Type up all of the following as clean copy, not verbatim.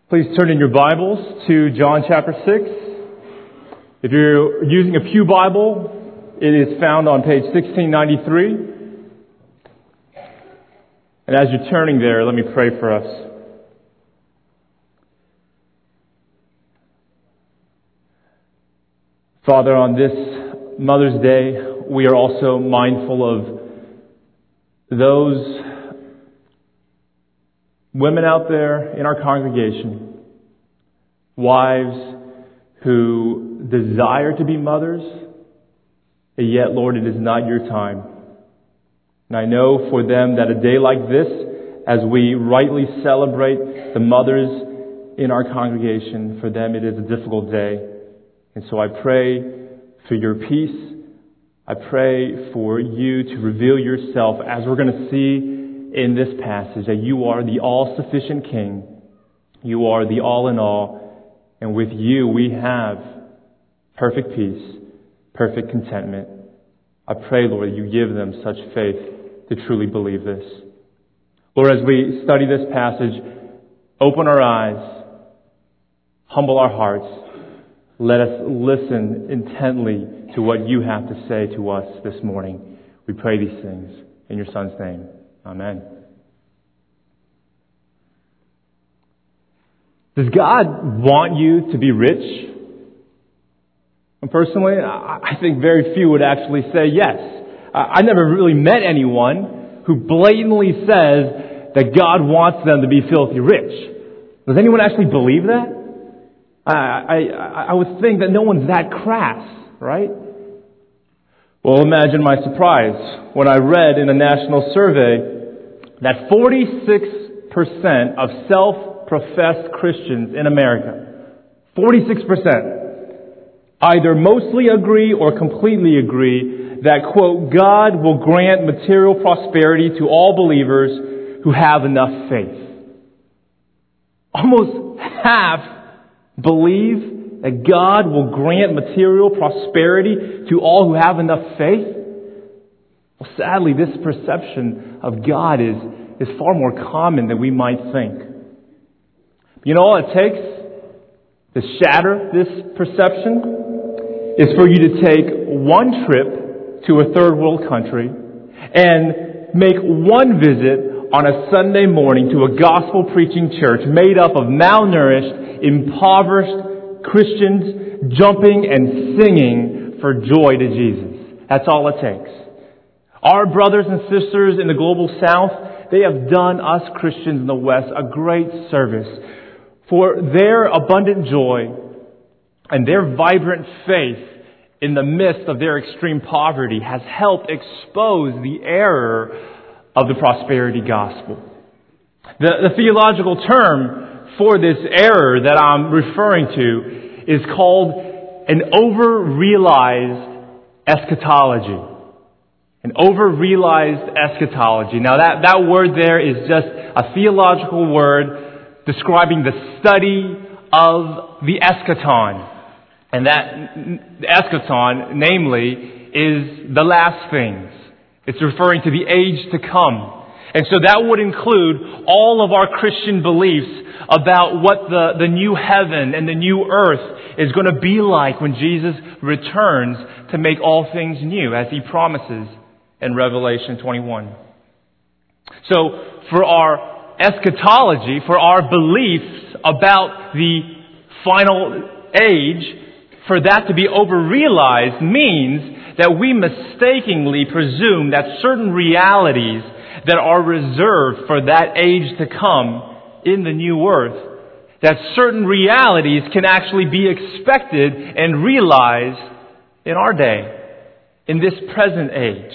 Please turn in your Bibles to John chapter 6. If you're using a Pew Bible, it is found on page 1693. And as you're turning there, let me pray for us. Father, on this Mother's Day, we are also mindful of those women out there in our congregation, wives who desire to be mothers, and yet, Lord, it is not your time. And I know for them that a day like this, as we rightly celebrate the mothers in our congregation, for them it is a difficult day. And so I pray for your peace. I pray for you to reveal yourself, as we're going to see in this passage, that you are the all-sufficient King. You are the all-in-all. And with you we have perfect peace, perfect contentment. I pray, Lord, you give them such faith to truly believe this. Lord, as we study this passage, open our eyes, humble our hearts. Let us listen intently to what you have to say to us this morning. We pray these things in your Son's name. Amen. Does God want you to be rich? And personally, I think very few would actually say yes. I never really met anyone who blatantly says that God wants them to be filthy rich. Does anyone actually believe that? I would think that no one's that crass, right? Well, imagine my surprise when I read in a national survey that 46% of self-professed Christians in America, 46%, either mostly agree or completely agree that, quote, God will grant material prosperity to all believers who have enough faith. Almost half believe that God will grant material prosperity to all who have enough faith. Well, sadly, this perception of God is far more common than we might think. You know, all it takes to shatter this perception is for you to take one trip to a third world country and make one visit on a Sunday morning to a gospel preaching church made up of malnourished, impoverished Christians jumping and singing for joy to Jesus. That's all it takes. Our brothers and sisters in the global south, they have done us Christians in the West a great service, for their abundant joy and their vibrant faith in the midst of their extreme poverty has helped expose the error of the prosperity gospel. The theological term for this error that I'm referring to is called an over-realized eschatology. An over-realized eschatology. Now that word there is just a theological word describing the study of the eschaton. And that the eschaton, namely, is the last things. It's referring to the age to come. And so that would include all of our Christian beliefs about what the new heaven and the new earth is going to be like when Jesus returns to make all things new, as He promises in Revelation 21. So for our eschatology, for our beliefs about the final age, for that to be over-realized means that we mistakenly presume that certain realities that are reserved for that age to come in the new earth, that certain realities can actually be expected and realized in our day, in this present age.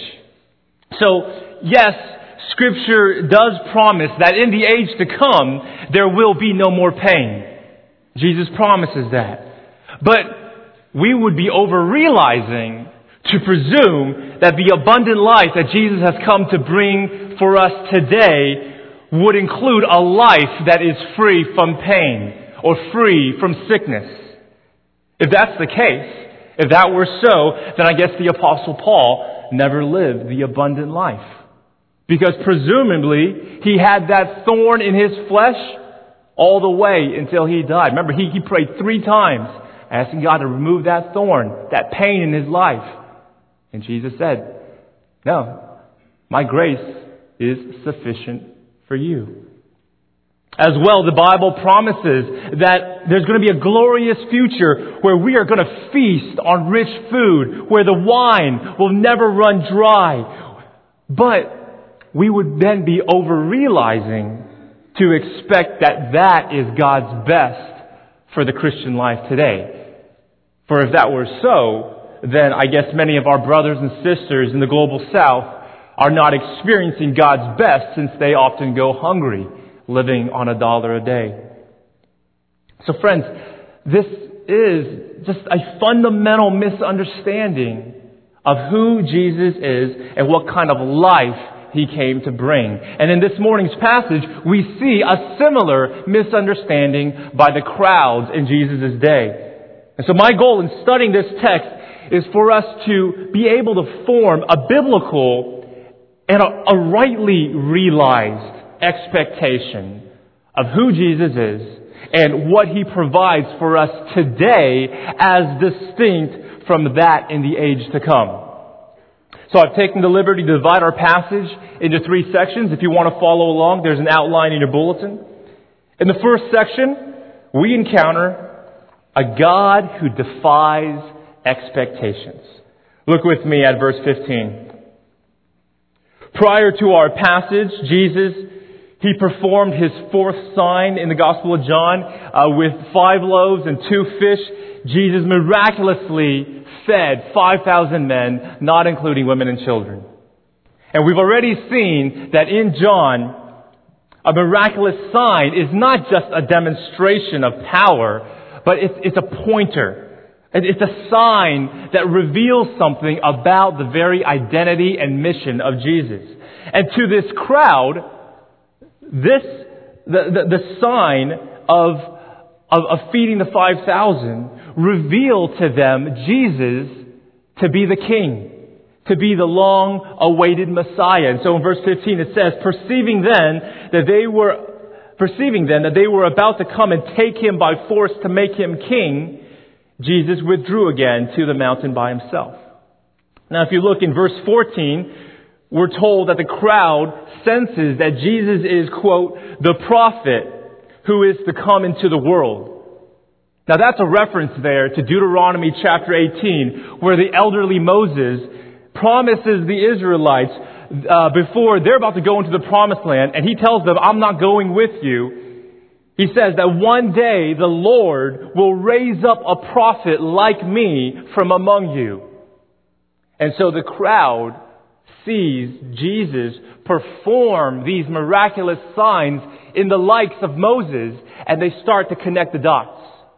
So, yes, Scripture does promise that in the age to come, there will be no more pain. Jesus promises that. But we would be over-realizing to presume that the abundant life that Jesus has come to bring for us today would include a life that is free from pain or free from sickness. If that's the case, if that were so, then I guess the Apostle Paul never lived the abundant life. Because presumably he had that thorn in his flesh all the way until he died. Remember, he prayed 3 times, asking God to remove that thorn, that pain in his life. And Jesus said, no, my grace is sufficient for you. As well, the Bible promises that there's going to be a glorious future where we are going to feast on rich food, where the wine will never run dry. But we would then be over-realizing to expect that that is God's best for the Christian life today. For if that were so, then I guess many of our brothers and sisters in the global South are not experiencing God's best, since they often go hungry, living on $1 a day. So friends, this is just a fundamental misunderstanding of who Jesus is and what kind of life He came to bring. And in this morning's passage, we see a similar misunderstanding by the crowds in Jesus' day. And so my goal in studying this text is for us to be able to form a biblical and a rightly realized expectation of who Jesus is and what He provides for us today as distinct from that in the age to come. So I've taken the liberty to divide our passage into 3 sections. If you want to follow along, there's an outline in your bulletin. In the first section, we encounter a God who defies expectations. Look with me at verse 15. Prior to our passage, Jesus, He performed His 4th sign in the Gospel of John with 5 loaves and 2 fish. Jesus miraculously fed 5,000 men, not including women and children. And we've already seen that in John, a miraculous sign is not just a demonstration of power, but it's a pointer. It's a sign that reveals something about the very identity and mission of Jesus. And to this crowd, the sign of feeding the 5,000 revealed to them Jesus to be the King, to be the long-awaited Messiah. And so in verse 15 it says, Perceiving then that they were about to come and take Him by force to make Him king, Jesus withdrew again to the mountain by Himself. Now if you look in verse 14, we're told that the crowd senses that Jesus is, quote, the prophet who is to come into the world. Now that's a reference there to Deuteronomy chapter 18, where the elderly Moses promises the Israelites before they're about to go into the promised land, and he tells them, I'm not going with you. He says that one day the Lord will raise up a prophet like me from among you. And so the crowd sees Jesus perform these miraculous signs in the likes of Moses, and they start to connect the dots.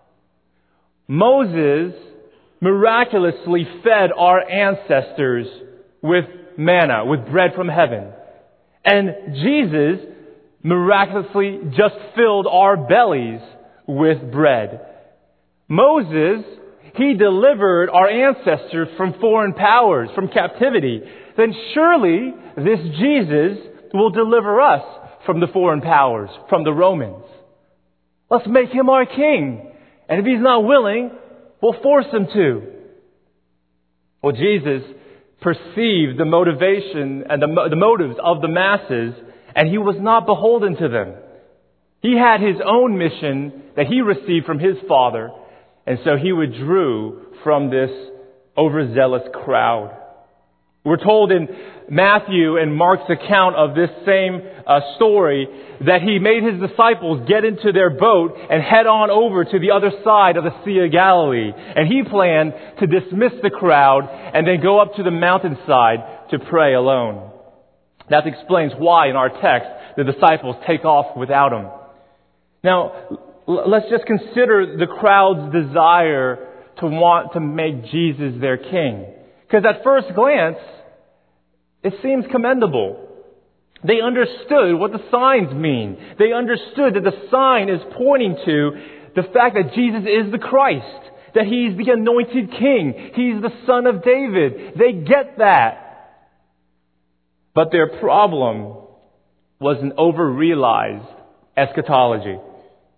Moses miraculously fed our ancestors with manna, with bread from heaven. And Jesus miraculously just filled our bellies with bread. Moses, he delivered our ancestors from foreign powers, from captivity. Then surely this Jesus will deliver us from the foreign powers, from the Romans. Let's make Him our king. And if He's not willing, we'll force Him to. Well, Jesus perceived the motivation and the motives of the masses, and He was not beholden to them. He had His own mission that He received from His Father, and so He withdrew from this overzealous crowd. We're told in Matthew and Mark's account of this same story that He made His disciples get into their boat and head on over to the other side of the Sea of Galilee. And He planned to dismiss the crowd and then go up to the mountainside to pray alone. That explains why in our text the disciples take off without Him. Now, let's just consider the crowd's desire to want to make Jesus their king. Because at first glance, it seems commendable. They understood what the signs mean. They understood that the sign is pointing to the fact that Jesus is the Christ, that He's the anointed king, He's the Son of David. They get that. But their problem was an over-realized eschatology.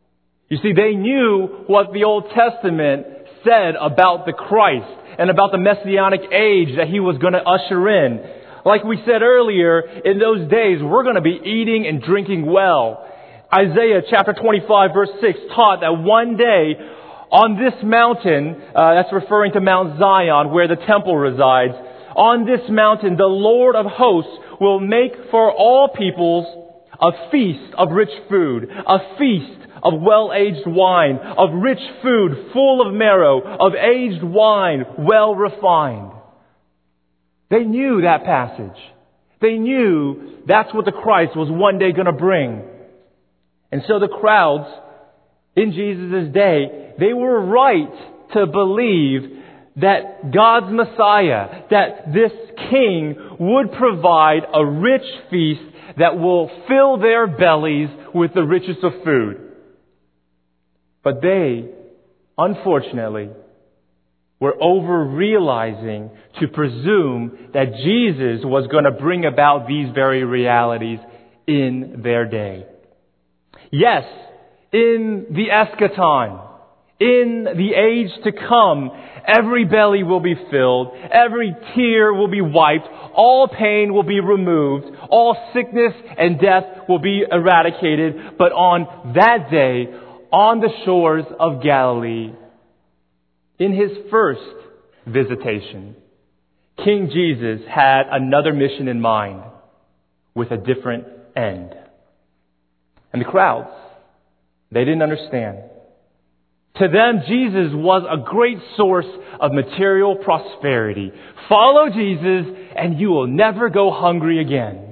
You see, they knew what the Old Testament said about the Christ and about the Messianic age that He was going to usher in. Like we said earlier, in those days, we're going to be eating and drinking well. Isaiah chapter 25 verse 6 taught that one day on this mountain, that's referring to Mount Zion where the temple resides, on this mountain the Lord of hosts will make for all peoples a feast of rich food, a feast of well-aged wine, of rich food full of marrow, of aged wine well refined. They knew that passage. They knew that's what the Christ was one day going to bring. And so the crowds in Jesus' day, they were right to believe that God's Messiah, that this King would provide a rich feast that will fill their bellies with the richest of food. But they, unfortunately, were over-realizing to presume that Jesus was going to bring about these very realities in their day. Yes, in the eschaton, in the age to come, every belly will be filled, every tear will be wiped, all pain will be removed, all sickness and death will be eradicated. But on that day, on the shores of Galilee, in His first visitation, King Jesus had another mission in mind with a different end. And the crowds, they didn't understand. To them, Jesus was a great source of material prosperity. Follow Jesus and you will never go hungry again.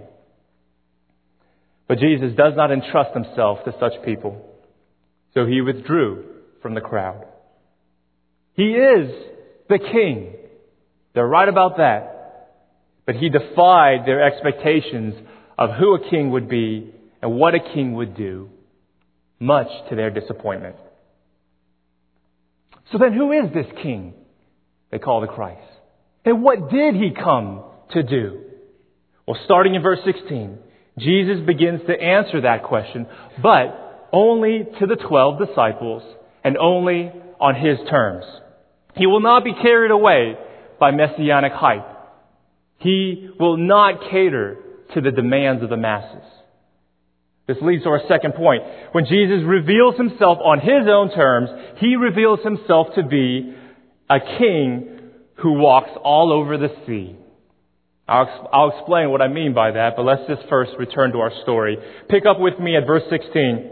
But Jesus does not entrust Himself to such people. So He withdrew from the crowd. He is the King. They're right about that. But He defied their expectations of who a king would be and what a king would do, much to their disappointment. So then who is this King they call the Christ? And what did He come to do? Well, starting in verse 16, Jesus begins to answer that question, but only to the 12 disciples and only on His terms. He will not be carried away by messianic hype. He will not cater to the demands of the masses. This leads to our second point. When Jesus reveals Himself on His own terms, He reveals Himself to be a king who walks all over the sea. I'll explain what I mean by that, but let's just first return to our story. Pick up with me at verse 16.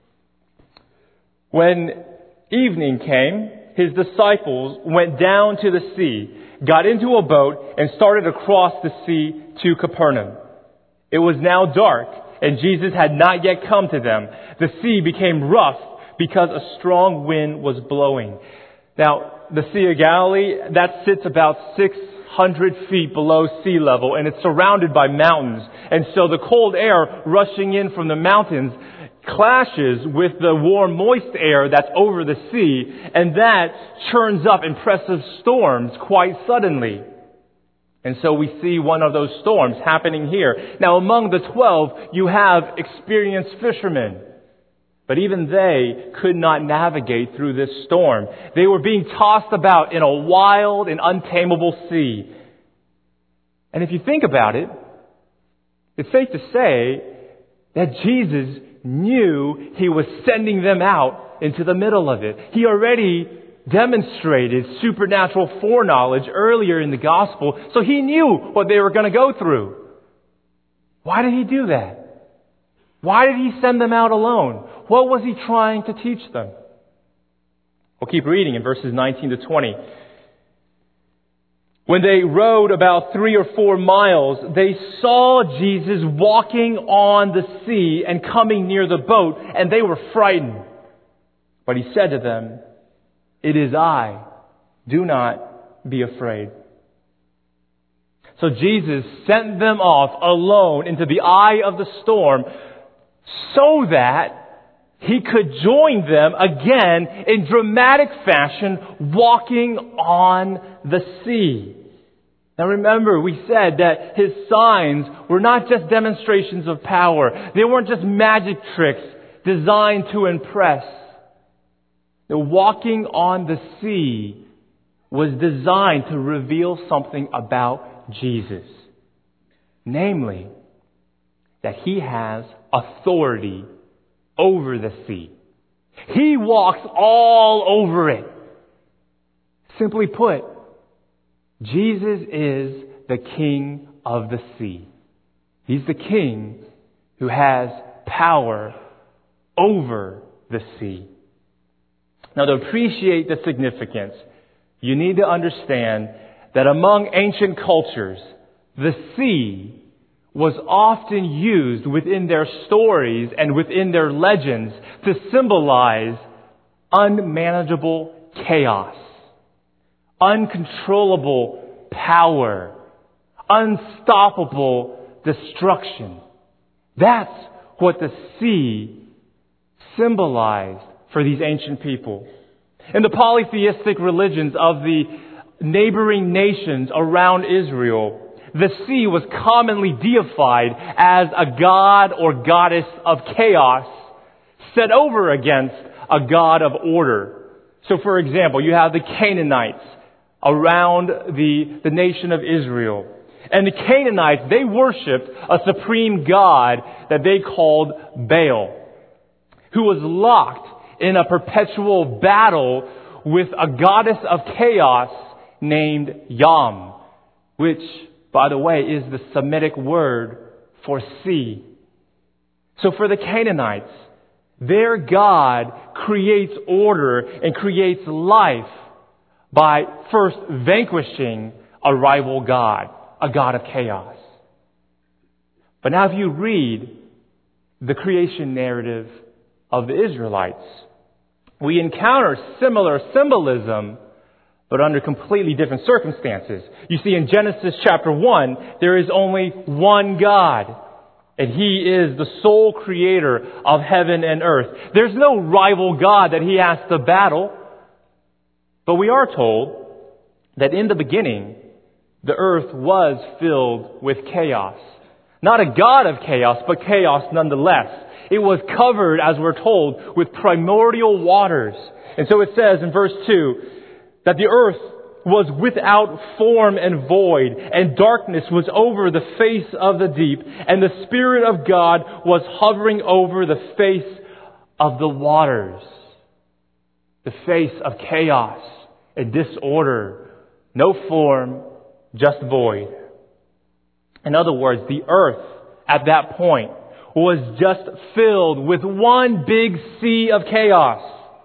When evening came, His disciples went down to the sea, got into a boat, and started across the sea to Capernaum. It was now dark, and Jesus had not yet come to them. The sea became rough because a strong wind was blowing. Now, the Sea of Galilee, that sits about 600 feet below sea level, and it's surrounded by mountains. And so the cold air rushing in from the mountains clashes with the warm, moist air that's over the sea, and that churns up impressive storms quite suddenly. And so we see one of those storms happening here. Now, among the 12, you have experienced fishermen. But even they could not navigate through this storm. They were being tossed about in a wild and untamable sea. And if you think about it, it's safe to say that Jesus knew He was sending them out into the middle of it. He already demonstrated supernatural foreknowledge earlier in the gospel, so He knew what they were going to go through. Why did He do that? Why did He send them out alone? What was He trying to teach them? We'll keep reading in verses 19 to 20. When they rowed about 3 or 4 miles, they saw Jesus walking on the sea and coming near the boat, and they were frightened. But He said to them, "It is I. Do not be afraid." So Jesus sent them off alone into the eye of the storm so that He could join them again in dramatic fashion walking on the sea. Now remember, we said that His signs were not just demonstrations of power. They weren't just magic tricks designed to impress. Walking on the sea was designed to reveal something about Jesus. Namely, that He has authority over the sea. He walks all over it. Simply put, Jesus is the King of the sea. He's the King who has power over the sea. Now, to appreciate the significance, you need to understand that among ancient cultures, the sea was often used within their stories and within their legends to symbolize unmanageable chaos, uncontrollable power, unstoppable destruction. That's what the sea symbolized for these ancient people. In the polytheistic religions of the neighboring nations around Israel, the sea was commonly deified as a god or goddess of chaos set over against a god of order. So, for example, you have the Canaanites around the nation of Israel. And the Canaanites, they worshipped a supreme god that they called Baal, who was locked in a perpetual battle with a goddess of chaos named Yam, which, by the way, is the Semitic word for sea. So for the Canaanites, their God creates order and creates life by first vanquishing a rival god, a god of chaos. But now if you read the creation narrative of the Israelites, we encounter similar symbolism, but under completely different circumstances. You see, in Genesis chapter 1, there is only one God, and He is the sole creator of heaven and earth. There's no rival God that He has to battle. But we are told that in the beginning, the earth was filled with chaos. Not a god of chaos, but chaos nonetheless. It was covered, as we're told, with primordial waters. And so it says in verse 2 that the earth was without form and void, and darkness was over the face of the deep, and the Spirit of God was hovering over the face of the waters. The face of chaos and disorder. No form, just void. In other words, the earth at that point was just filled with one big sea of chaos.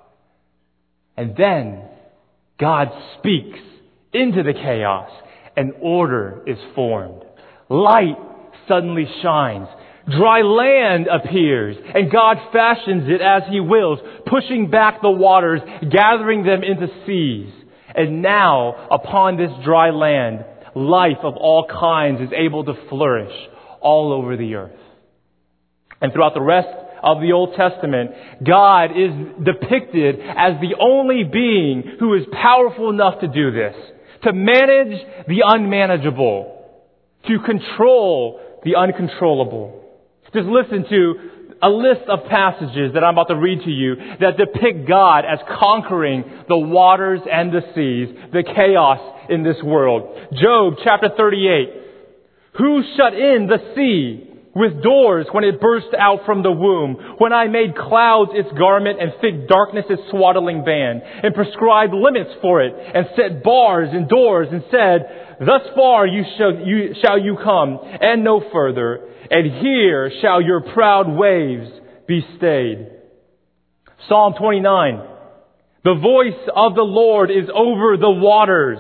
And then God speaks into the chaos and order is formed. Light suddenly shines. Dry land appears and God fashions it as He wills, pushing back the waters, gathering them into seas. And now, upon this dry land, life of all kinds is able to flourish all over the earth. And throughout the rest of the Old Testament, God is depicted as the only being who is powerful enough to do this, to manage the unmanageable, to control the uncontrollable. Just listen to a list of passages that I'm about to read to you that depict God as conquering the waters and the seas, the chaos in this world. Job chapter 38. Who shut in the sea with doors when it burst out from the womb, when I made clouds its garment and thick darkness its swaddling band, and prescribed limits for it, and set bars and doors, and said, thus far shall you come, and no further, and here shall your proud waves be stayed. Psalm 29. The voice of the Lord is over the waters.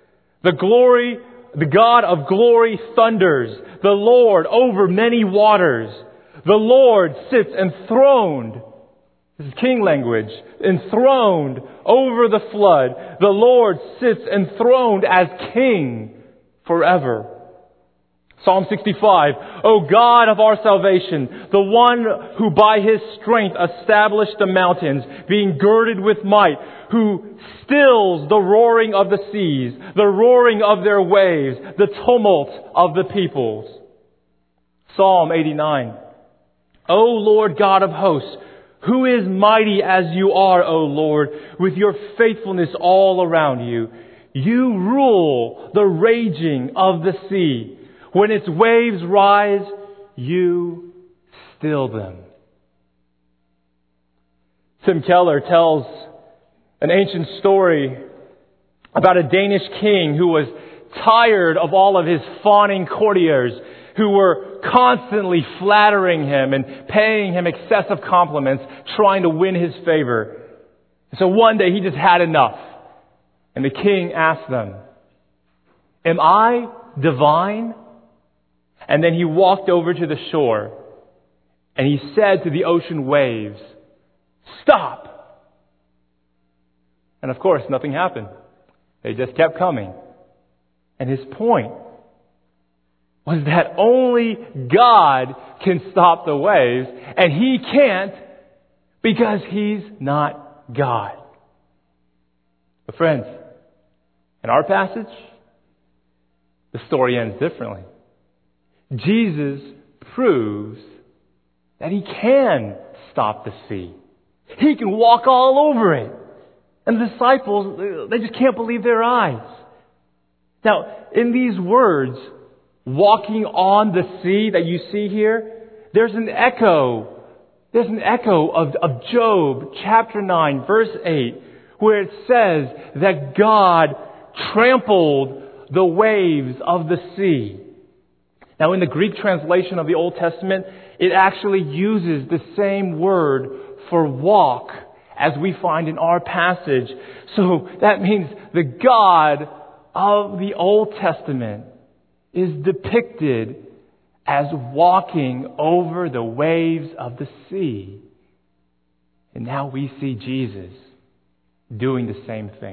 The God of glory thunders. The Lord over many waters. The Lord sits enthroned. This is king language. Enthroned over the flood. The Lord sits enthroned as king forever. Psalm 65. O God of our salvation, the one who by His strength established the mountains, being girded with might, who stills the roaring of the seas, the roaring of their waves, the tumult of the peoples. Psalm 89. O Lord God of hosts, Who is mighty as you are, O Lord, with your faithfulness all around you? You rule the raging of the sea. When its waves rise, you still them. Tim Keller tells an ancient story about a Danish king who was tired of all of his fawning courtiers who were constantly flattering him and paying him excessive compliments, trying to win his favor. So one day he just had enough. And the king asked them, "Am I divine?" And then he walked over to the shore and he said to the ocean waves, "Stop!" And of course, nothing happened. They just kept coming. And his point was that only God can stop the waves, and He can't because He's not God. But friends, in our passage, the story ends differently. Jesus proves that He can stop the sea. He can walk all over it. And the disciples, they just can't believe their eyes. Now, in these words, walking on the sea that you see here, there's an echo. There's an echo of Job chapter 9, verse 8, where it says that God trampled the waves of the sea. Now, in the Greek translation of the Old Testament, it actually uses the same word for walk as we find in our passage. So that means the God of the Old Testament is depicted as walking over the waves of the sea. And now we see Jesus doing the same thing.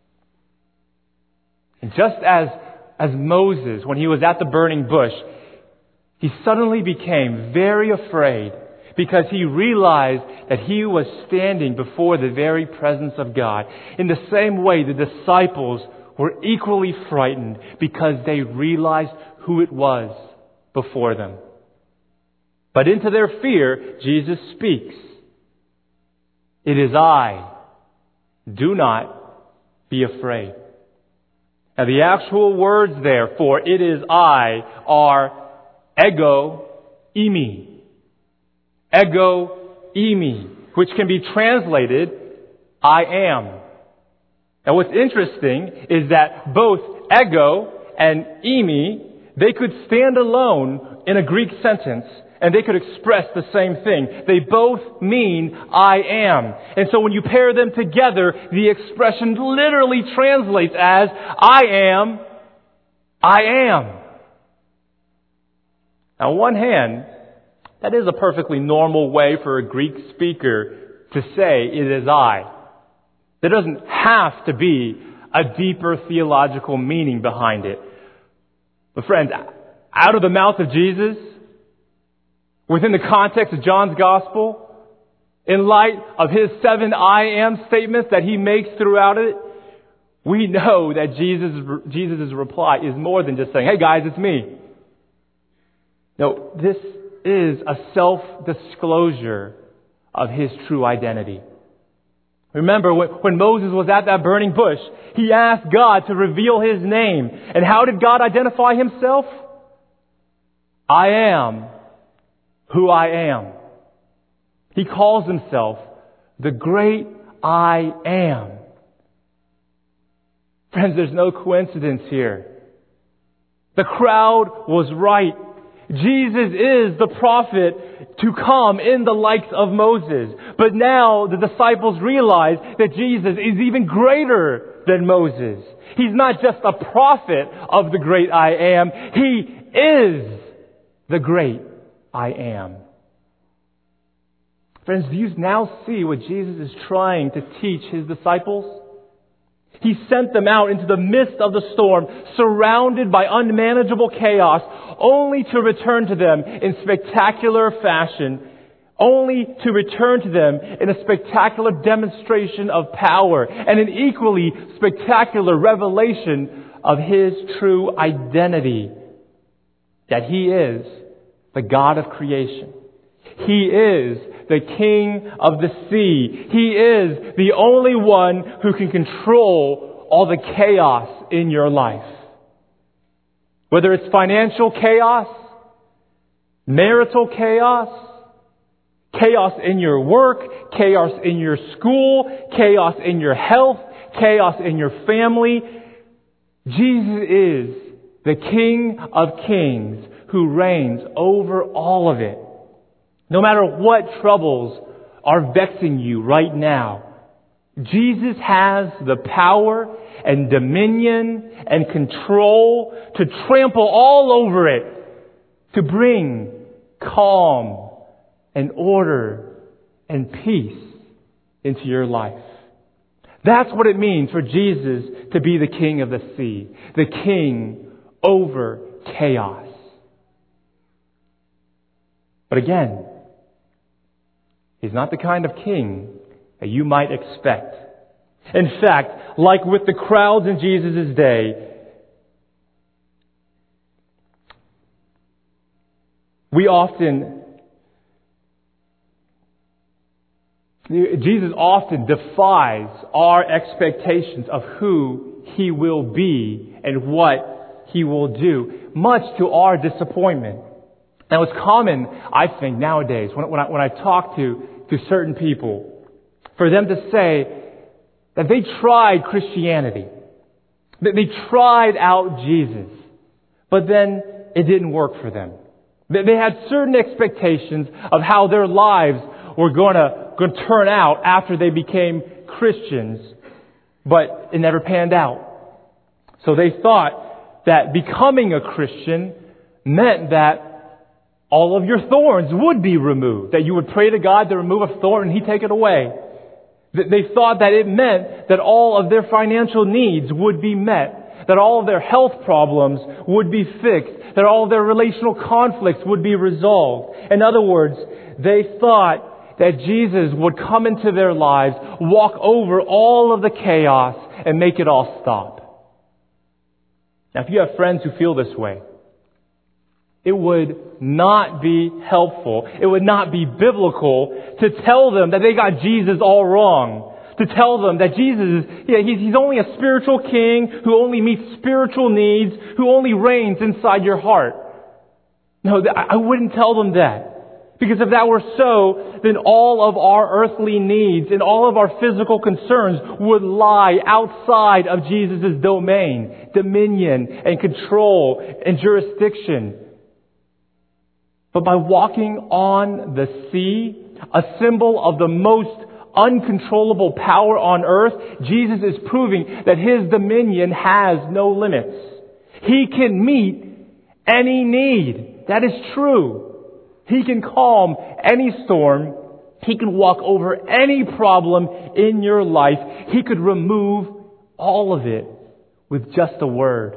And just as Moses, when he was at the burning bush, he suddenly became very afraid because he realized that he was standing before the very presence of God. In the same way, the disciples were equally frightened because they realized who it was before them. But into their fear, Jesus speaks. "It is I. Do not be afraid." Now the actual words there for "it is I" are ego eimi. Ego eimi, which can be translated "I am." Now what's interesting is that both ego and eimi, they could stand alone in a Greek sentence and they could express the same thing. They both mean "I am." And so when you pair them together, the expression literally translates as "I am, I am." Now on one hand, that is a perfectly normal way for a Greek speaker to say "it is I." There doesn't have to be a deeper theological meaning behind it. But friends, out of the mouth of Jesus, within the context of John's Gospel, in light of His 7 "I am" statements that He makes throughout it, we know that Jesus' reply is more than just saying, "Hey guys, it's me." No, this is a self-disclosure of His true identity. Remember, when Moses was at that burning bush, he asked God to reveal His name. And how did God identify Himself? "I am who I am." He calls Himself the great I am. Friends, there's no coincidence here. The crowd was right. Jesus is the prophet to come in the likes of Moses. But now the disciples realize that Jesus is even greater than Moses. He's not just a prophet of the great I am. He is the great I am. Friends, do you now see what Jesus is trying to teach His disciples? He sent them out into the midst of the storm, surrounded by unmanageable chaos, only to return to them in spectacular fashion, only to return to them in a spectacular demonstration of power and an equally spectacular revelation of His true identity, that He is the God of creation. He is the King of the sea. He is the only one who can control all the chaos in your life. Whether it's financial chaos, marital chaos, chaos in your work, chaos in your school, chaos in your health, chaos in your family. Jesus is the King of Kings who reigns over all of it. No matter what troubles are vexing you right now, Jesus has the power and dominion and control to trample all over it, to bring calm and order and peace into your life. That's what it means for Jesus to be the King of the sea, the King over chaos. But again, He's not the kind of king that you might expect. In fact, like with the crowds in Jesus' day, Jesus often defies our expectations of who He will be and what He will do, much to our disappointment. Now, it's common, I think, nowadays, when I talk to certain people, for them to say that they tried Christianity, that they tried out Jesus, but then it didn't work for them. They had certain expectations of how their lives were going to turn out after they became Christians, but it never panned out. So they thought that becoming a Christian meant that all of your thorns would be removed, that you would pray to God to remove a thorn and He'd take it away. They thought that it meant that all of their financial needs would be met, that all of their health problems would be fixed, that all of their relational conflicts would be resolved. In other words, they thought that Jesus would come into their lives, walk over all of the chaos, and make it all stop. Now, if you have friends who feel this way, it would not be helpful, it would not be biblical to tell them that they got Jesus all wrong. To tell them that Jesus He's only a spiritual king who only meets spiritual needs, who only reigns inside your heart. No, I wouldn't tell them that. Because if that were so, then all of our earthly needs and all of our physical concerns would lie outside of Jesus' domain, dominion, and control and jurisdiction. But by walking on the sea, a symbol of the most uncontrollable power on earth, Jesus is proving that His dominion has no limits. He can meet any need. That is true. He can calm any storm. He can walk over any problem in your life. He could remove all of it with just a word.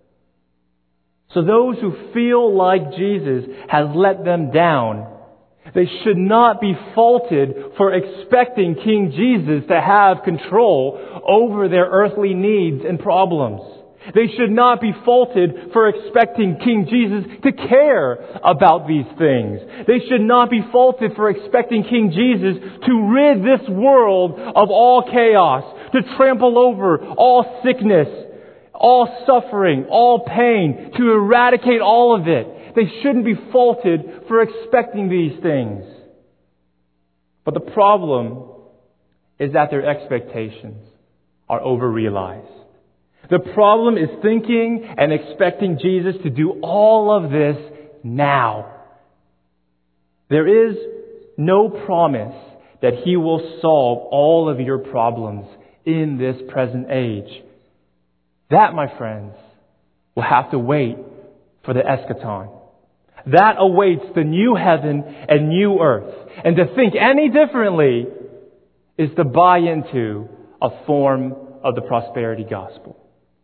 So those who feel like Jesus has let them down, they should not be faulted for expecting King Jesus to have control over their earthly needs and problems. They should not be faulted for expecting King Jesus to care about these things. They should not be faulted for expecting King Jesus to rid this world of all chaos, to trample over all sickness, all suffering, all pain, to eradicate all of it. They shouldn't be faulted for expecting these things. But the problem is that their expectations are overrealized. The problem is thinking and expecting Jesus to do all of this now. There is no promise that He will solve all of your problems in this present age. That, my friends, will have to wait for the eschaton. That awaits the new heaven and new earth. And to think any differently is to buy into a form of the prosperity gospel.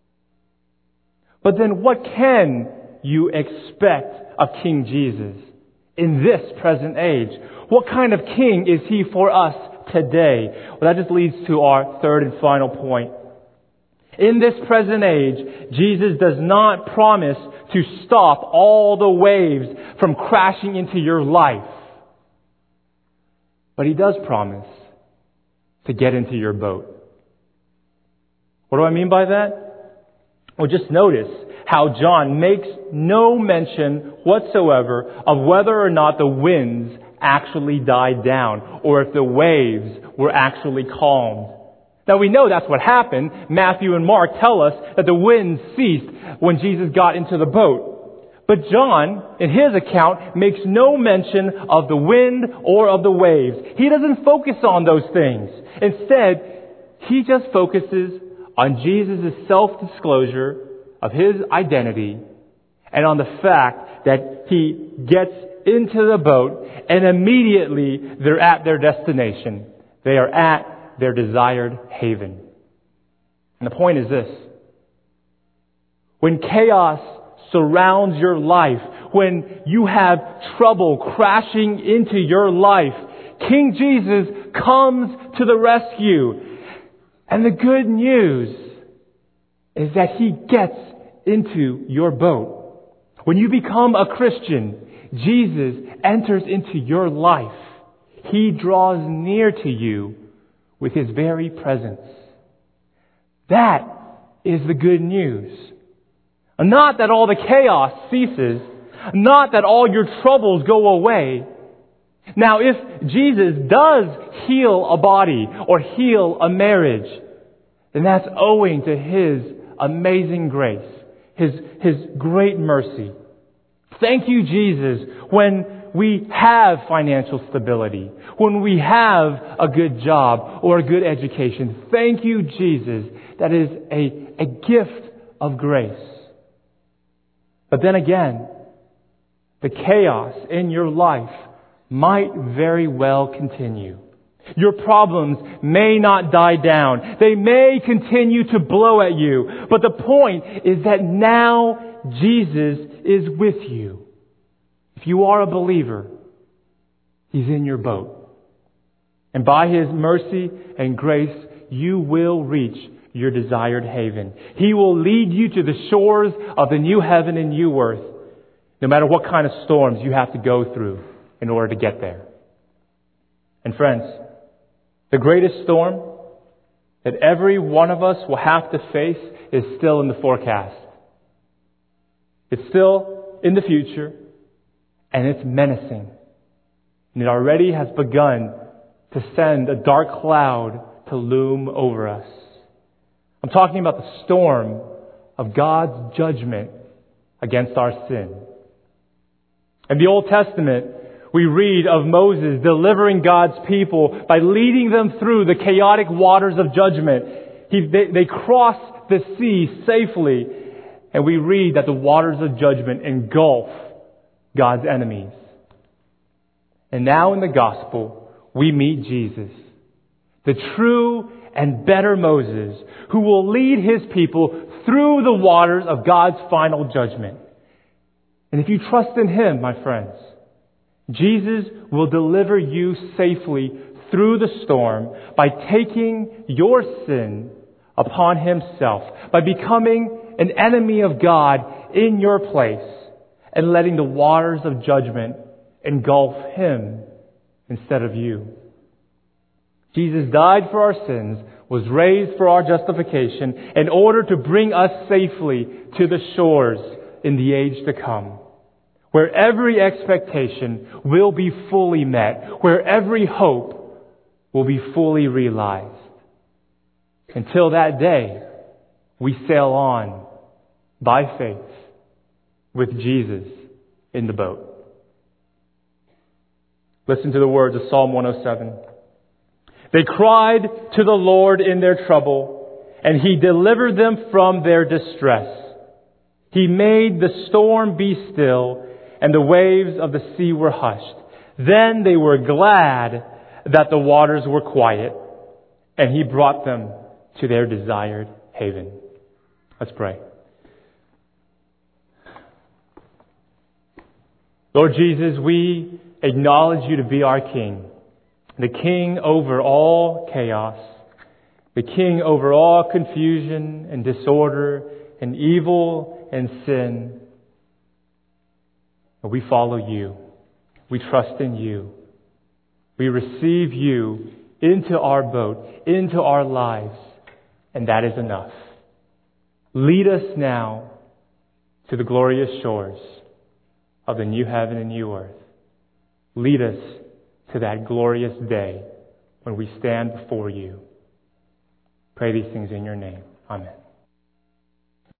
But then what can you expect of King Jesus in this present age? What kind of king is He for us today? Well, that just leads to our third and final point. In this present age, Jesus does not promise to stop all the waves from crashing into your life. But He does promise to get into your boat. What do I mean by that? Well, just notice how John makes no mention whatsoever of whether or not the winds actually died down or if the waves were actually calmed. Now we know that's what happened. Matthew and Mark tell us that the winds ceased when Jesus got into the boat. But John, in his account, makes no mention of the wind or of the waves. He doesn't focus on those things. Instead, he just focuses on Jesus' self-disclosure of His identity and on the fact that He gets into the boat and immediately they're at their destination. They are at their desired haven. And the point is this. When chaos surrounds your life, when you have trouble crashing into your life, King Jesus comes to the rescue. And the good news is that He gets into your boat. When you become a Christian, Jesus enters into your life. He draws near to you with His very presence. That is the good news. Not that all the chaos ceases. Not that all your troubles go away. Now, if Jesus does heal a body or heal a marriage, then that's owing to His amazing grace, His great mercy. Thank you, Jesus, when we have financial stability, when we have a good job or a good education. Thank you, Jesus. That is a gift of grace. But then again, the chaos in your life might very well continue. Your problems may not die down. They may continue to blow at you. But the point is that now Jesus is with you. If you are a believer, He's in your boat. And by His mercy and grace, you will reach your desired haven. He will lead you to the shores of the new heaven and new earth, no matter what kind of storms you have to go through in order to get there. And friends, the greatest storm that every one of us will have to face is still in the forecast. It's still in the future, and it's menacing. And it already has begun to send a dark cloud to loom over us. I'm talking about the storm of God's judgment against our sin. In the Old Testament, we read of Moses delivering God's people by leading them through the chaotic waters of judgment. They cross the sea safely, and we read that the waters of judgment engulf God's enemies. And now in the gospel, we meet Jesus, the true and better Moses, who will lead His people through the waters of God's final judgment. And if you trust in Him, my friends, Jesus will deliver you safely through the storm by taking your sin upon Himself, by becoming an enemy of God in your place and letting the waters of judgment engulf Him instead of you. Jesus died for our sins, was raised for our justification in order to bring us safely to the shores in the age to come, where every expectation will be fully met, where every hope will be fully realized. Until that day, we sail on by faith with Jesus in the boat. Listen to the words of Psalm 107. They cried to the Lord in their trouble, and He delivered them from their distress. He made the storm be still, and the waves of the sea were hushed. Then they were glad that the waters were quiet, and He brought them to their desired haven. Let's pray. Lord Jesus, we acknowledge You to be our King, the King over all chaos, the King over all confusion and disorder and evil and sin. We follow You. We trust in You. We receive you into our boat, into our lives, and that is enough. Lead us now to the glorious shores of the new heaven and new earth. Lead us to that glorious day when we stand before you. Pray these things in your name. Amen.